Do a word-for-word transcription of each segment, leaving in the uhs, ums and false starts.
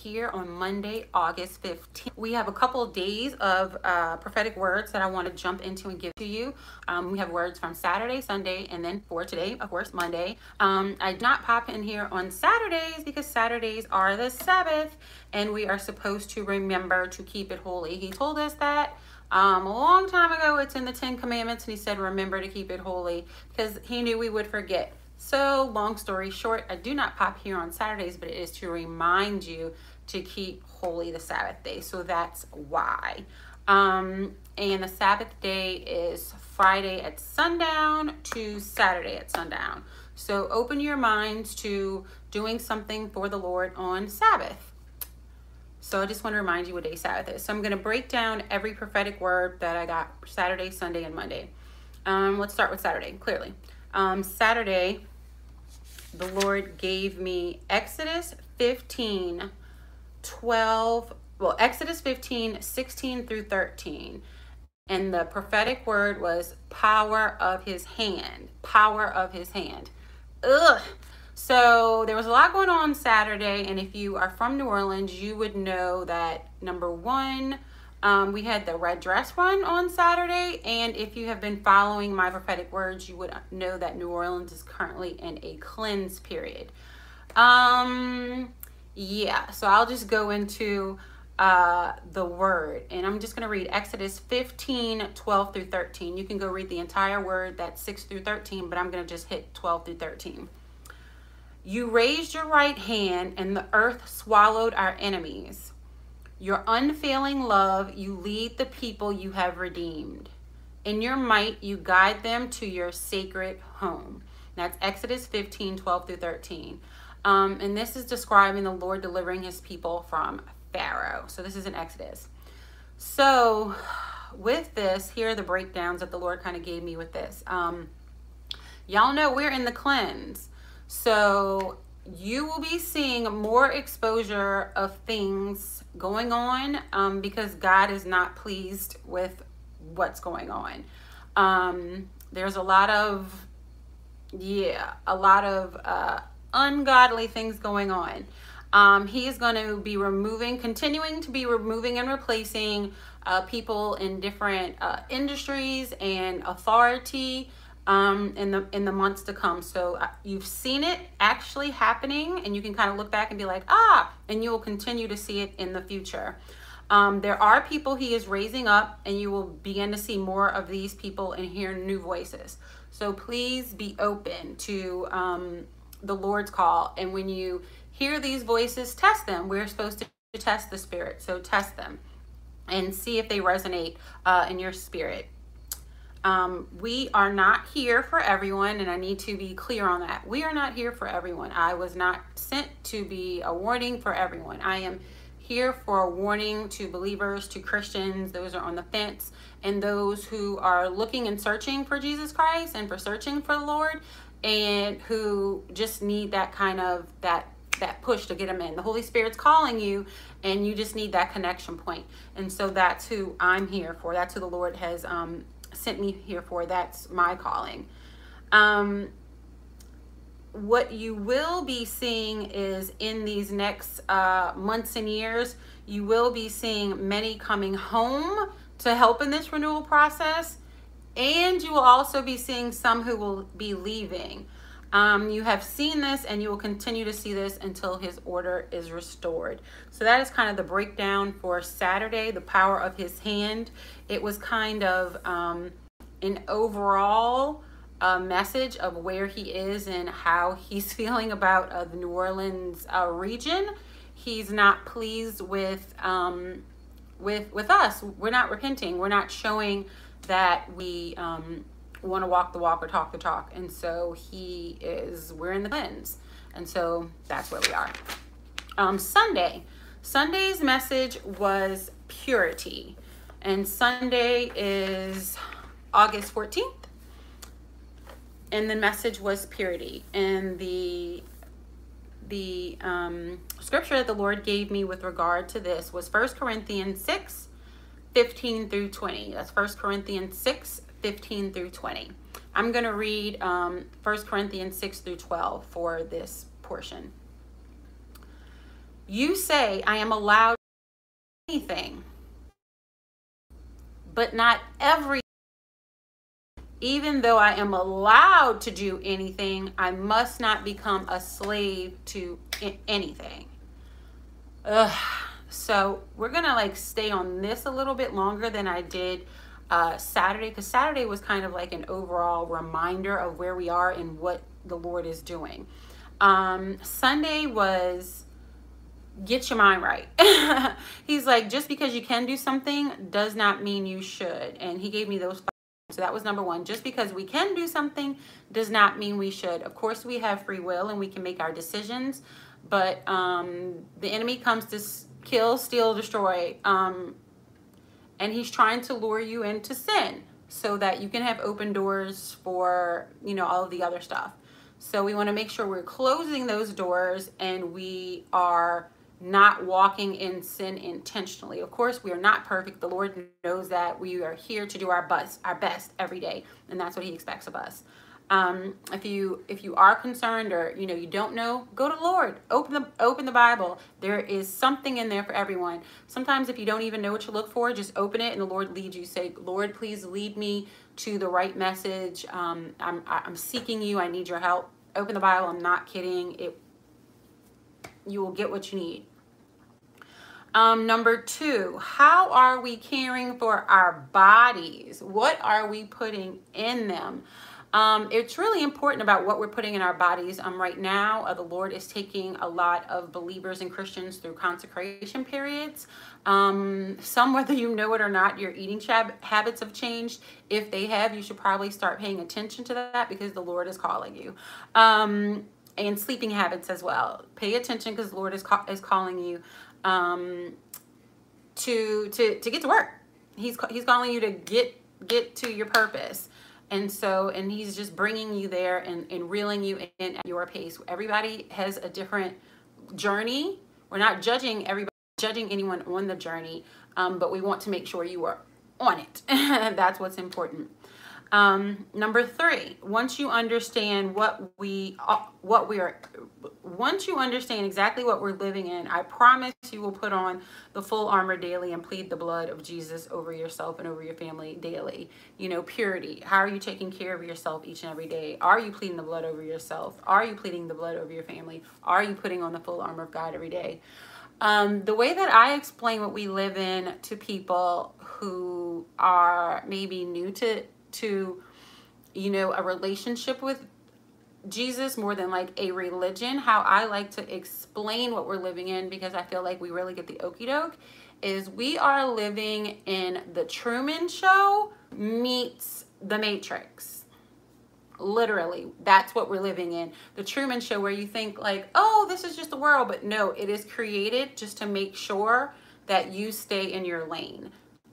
here on Monday, August fifteenth. We have a couple of days of uh, prophetic words that I want to jump into and give to you. Um, we have words from Saturday, Sunday, and then for today, of course, Monday. Um, I did not pop in here on Saturdays because Saturdays are the Sabbath and we are supposed to remember to keep it holy. He told us that um, a long time ago. It's in the Ten Commandments, and he said, remember to keep it holy, because he knew we would forget. So long story short, I do not pop here on Saturdays, but it is to remind you to keep holy the Sabbath day. So that's why. Um, and the Sabbath day is Friday at sundown to Saturday at sundown. So open your minds to doing something for the Lord on Sabbath. So I just want to remind you what day Sabbath is. So I'm going to break down every prophetic word that I got Saturday, Sunday, and Monday. Um, let's start with Saturday, clearly. Um, Saturday, the Lord gave me Exodus fifteen, twelve, well, Exodus fifteen, sixteen through thirteen. And the prophetic word was power of his hand, power of his hand. Ugh. So there was a lot going on Saturday, and if you are from New Orleans, you would know that, number one, um, we had the red dress run on Saturday, and if you have been following my prophetic words, you would know that New Orleans is currently in a cleanse period. Um, yeah, so I'll just go into uh, the word, and I'm just going to read Exodus fifteen, twelve through thirteen. You can go read the entire word, that's six through thirteen, but I'm going to just hit twelve through thirteen. You raised your right hand, and the earth swallowed our enemies. Your unfailing love, you lead the people you have redeemed. In your might, you guide them to your sacred home. That's Exodus fifteen, twelve through thirteen. Um, and this is describing the Lord delivering his people from Pharaoh. So this is in Exodus. So with this, here are the breakdowns that the Lord kind of gave me with this. Um, y'all know we're in the cleanse. So you will be seeing more exposure of things going on um, because God is not pleased with what's going on. Um, there's a lot of, yeah, a lot of uh, ungodly things going on. Um, he is going to be removing, continuing to be removing and replacing uh, people in different uh, industries and authority um in the in the months to come. So uh, you've seen it actually happening, and you can kind of look back and be like, ah, and you will continue to see it in the future. Um there are people he is raising up, and you will begin to see more of these people and hear new voices. So please be open to um the Lord's call, and when you hear these voices, test them. We're supposed to test the spirit, so test them and see if they resonate uh in your spirit. Um, we are not here for everyone, and I need to be clear on that. We are not here for everyone. I was not sent to be a warning for everyone. I am here for a warning to believers, to Christians, those are on the fence, and those who are looking and searching for Jesus Christ and for searching for the Lord, and who just need that kind of, that that push to get them in. The Holy Spirit's calling you, and you just need that connection point. And so that's who I'm here for. That's who the Lord has um, sent me here for. That's my calling. Um, what you will be seeing is in these next uh, months and years, you will be seeing many coming home to help in this renewal process. And you will also be seeing some who will be leaving. Um, you have seen this, and you will continue to see this until his order is restored. So that is kind of the breakdown for Saturday, the power of his hand. It was kind of um, an overall uh, message of where he is and how he's feeling about uh, the New Orleans uh, region. He's not pleased with, um, with, with us. We're not repenting. We're not showing that we um, want to walk the walk or talk the talk. And so he is, we're in the cleanse. And so that's where we are. Um, Sunday. Sunday's message was purity. And Sunday is August fourteenth. And the message was purity. And the the um, scripture that the Lord gave me with regard to this was First Corinthians six, fifteen through twenty. That's First Corinthians six, fifteen through twenty. I'm going to read um, First Corinthians six through twelve for this portion. You say, I am allowed to do anything, but not every. Even though I am allowed to do anything, I must not become a slave to anything. Ugh. So we're gonna like stay on this a little bit longer than I did uh, Saturday, because Saturday was kind of like an overall reminder of where we are and what the Lord is doing. Um, Sunday was get your mind right. He's like, just because you can do something does not mean you should. And he gave me those five. So that was number one. Just because we can do something does not mean we should. Of course, we have free will and we can make our decisions, but um, the enemy comes to kill, steal, destroy. Um, and he's trying to lure you into sin so that you can have open doors for, you know, all of the other stuff. So we want to make sure we're closing those doors and we are not walking in sin intentionally. Of course, we are not perfect. The Lord knows that. We are here to do our best, our best every day, and that's what he expects of us. Um, if you if you are concerned or you know you don't know, go to the Lord. Open the open the Bible. There is something in there for everyone. Sometimes if you don't even know what to look for, just open it and the Lord leads you. Say, Lord, please lead me to the right message. Um, I'm I'm seeking you. I need your help. Open the Bible. I'm not kidding. It you will get what you need. Um, number two, how are we caring for our bodies? What are we putting in them? Um, it's really important about what we're putting in our bodies. Um, right now, uh, the Lord is taking a lot of believers and Christians through consecration periods. Um, some, whether you know it or not, your eating habits have changed. If they have, you should probably start paying attention to that because the Lord is calling you. Um, and sleeping habits as well. Pay attention because the Lord is, ca is calling you um, to, to, to get to work. He's, he's calling you to get, get to your purpose. And so, and he's just bringing you there and, and reeling you in at your pace. Everybody has a different journey. We're not judging everybody, judging anyone on the journey, um, but we want to make sure you are on it. That's what's important. Um, number three, once you understand what we, uh, what we are, once you understand exactly what we're living in, I promise you will put on the full armor daily and plead the blood of Jesus over yourself and over your family daily. You know, purity. How are you taking care of yourself each and every day? Are you pleading the blood over yourself? Are you pleading the blood over your family? Are you putting on the full armor of God every day? Um, the way that I explain what we live in to people who are maybe new to to, you know, a relationship with Jesus more than like a religion, how I like to explain what we're living in, because I feel like we really get the okie doke, is we are living in the Truman Show meets the Matrix. Literally, that's what we're living in. The Truman Show, where you think like, oh, this is just the world. But no, it is created just to make sure that you stay in your lane.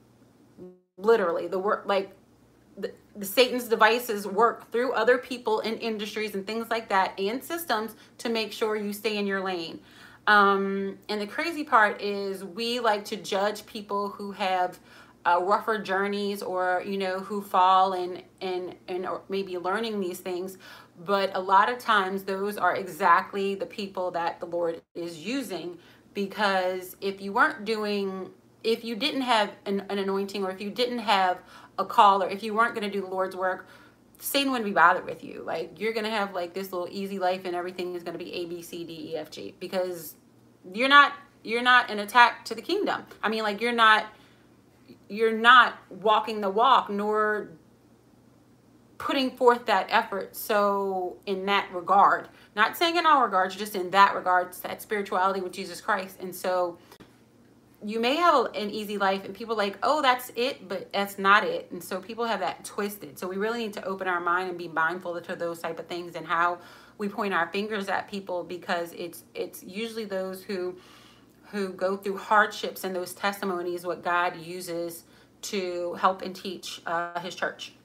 Literally, the work, like, The, the Satan's devices work through other people in industries and things like that and systems to make sure you stay in your lane. Um, and the crazy part is we like to judge people who have uh, rougher journeys or, you know, who fall and, and, and or maybe learning these things. But a lot of times those are exactly the people that the Lord is using, because if you weren't doing, if you didn't have an, an anointing, or if you didn't have a call, or if you weren't going to do the Lord's work, Satan wouldn't be bothered with you. Like, you're going to have like this little easy life and everything is going to be A, B, C, D, E, F, G, because you're not, you're not an attack to the kingdom. I mean, like, you're not, you're not walking the walk, nor putting forth that effort. So in that regard, not saying in all regards, just in that regards, that spirituality with Jesus Christ. And so you may have an easy life and people are like, oh, that's it, but that's not it. And so people have that twisted. So we really need to open our mind and be mindful to those type of things and how we point our fingers at people, because it's it's usually those who who go through hardships, and those testimonies what God uses to help and teach uh, his church.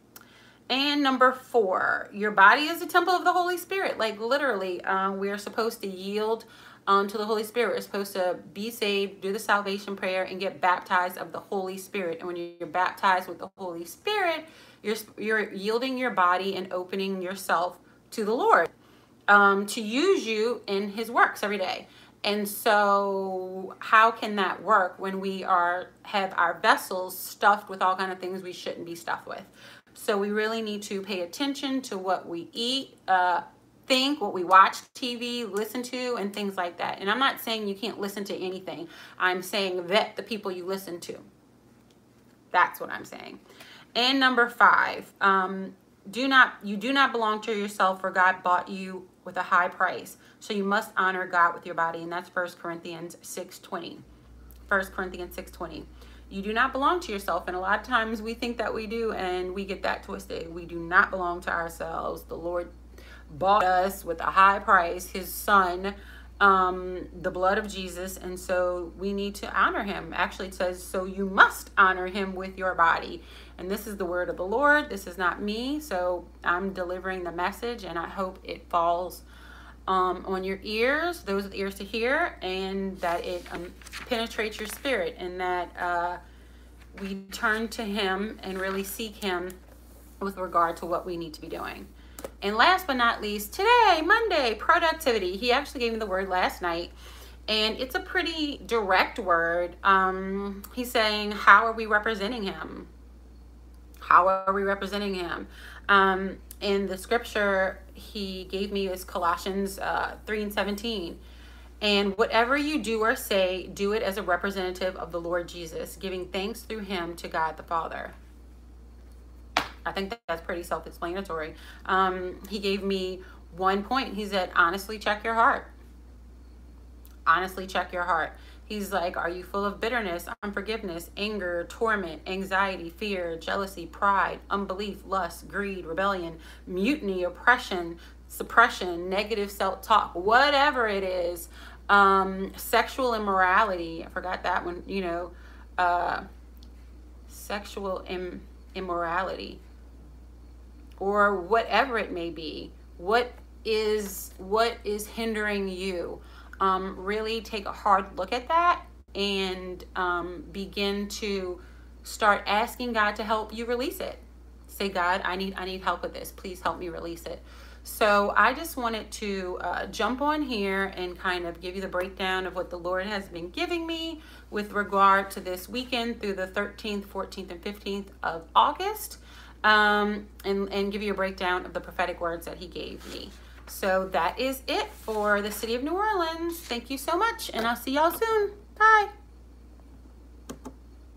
And number four, your body is a temple of the Holy Spirit. Like, literally, uh, we are supposed to yield Um, to the Holy Spirit. We're supposed to be saved, do the salvation prayer, and get baptized of the Holy Spirit. And when you're baptized with the Holy Spirit, you're you're yielding your body and opening yourself to the Lord um, to use you in his works every day. And so how can that work when we are have our vessels stuffed with all kind of things we shouldn't be stuffed with? So we really need to pay attention to what we eat, uh, think, what we watch T V, listen to, and things like that. And I'm not saying you can't listen to anything. I'm saying vet the people you listen to. That's what I'm saying. And number five, um, do not you do not belong to yourself, for God bought you with a high price. So you must honor God with your body. And that's First Corinthians six twenty. First Corinthians six twenty. You do not belong to yourself. And a lot of times we think that we do, and we get that twisted. We do not belong to ourselves. The Lord bought us with a high price, his son, um, the blood of Jesus. And so we need to honor him. Actually, it says, so you must honor him with your body. And this is the word of the Lord. This is not me. So I'm delivering the message, and I hope it falls um, on your ears, those with ears to hear, and that it um, penetrates your spirit, and that uh, we turn to him and really seek him with regard to what we need to be doing. And last but not least, today, Monday, productivity. He actually gave me the word last night, and it's a pretty direct word. Um, he's saying, how are we representing him? How are we representing him? Um, in the scripture he gave me is Colossians uh, three and seventeen. And whatever you do or say, do it as a representative of the Lord Jesus, giving thanks through him to God the Father. I think that that's pretty self-explanatory. Um, he gave me one point. He said, honestly, check your heart. Honestly, check your heart. He's like, are you full of bitterness, unforgiveness, anger, torment, anxiety, fear, jealousy, pride, unbelief, lust, greed, rebellion, mutiny, oppression, suppression, negative self-talk, whatever it is, um, sexual immorality. I forgot that one, you know, uh, sexual im immorality, or whatever it may be. What is, what is hindering you? Um, really take a hard look at that, and um, begin to start asking God to help you release it. Say, God, I need I need help with this. Please help me release it. So I just wanted to uh, jump on here and kind of give you the breakdown of what the Lord has been giving me with regard to this weekend through the thirteenth, fourteenth, and fifteenth of August, um, and, and give you a breakdown of the prophetic words that he gave me. So that is it for the city of New Orleans. Thank you so much, and I'll see y'all soon. Bye.